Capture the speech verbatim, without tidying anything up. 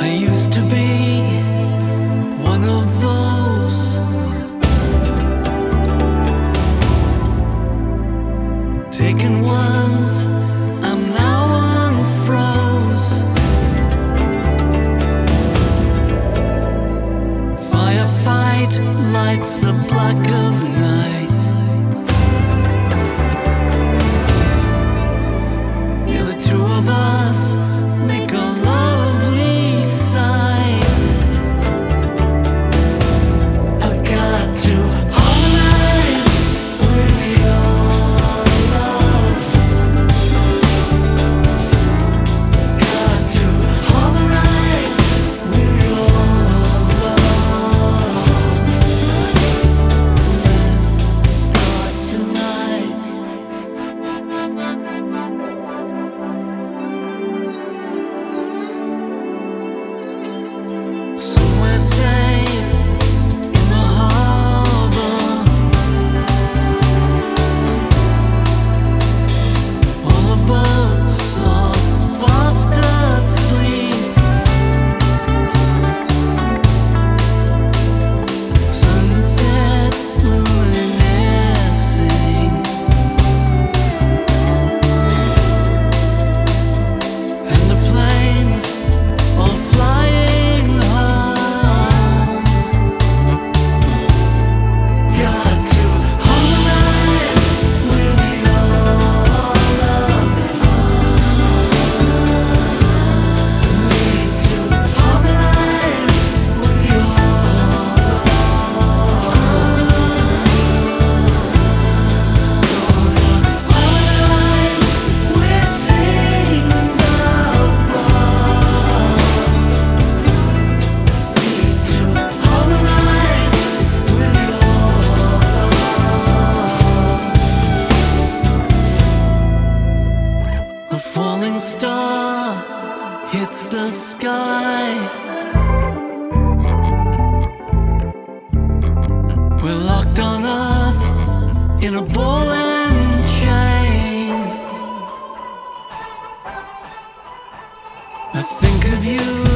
I used to be one of those taken ones. I'm now unfroze. Firefight lights the black of night. Yeah, the two of us make a lovely sight. I've got to harmonize with your love. Got to harmonize with your love. Let's start tonight. Somewhere safe in the harbor, all the boats are fast asleep. Sunset luminescing, and the planes all flying home. Got to harmonize with your love. Need to harmonize with your love. Gonna harmonize with things above. Need to harmonize with your love. A falling star hits the sky. We're locked on earth in a ball and chain. I think of you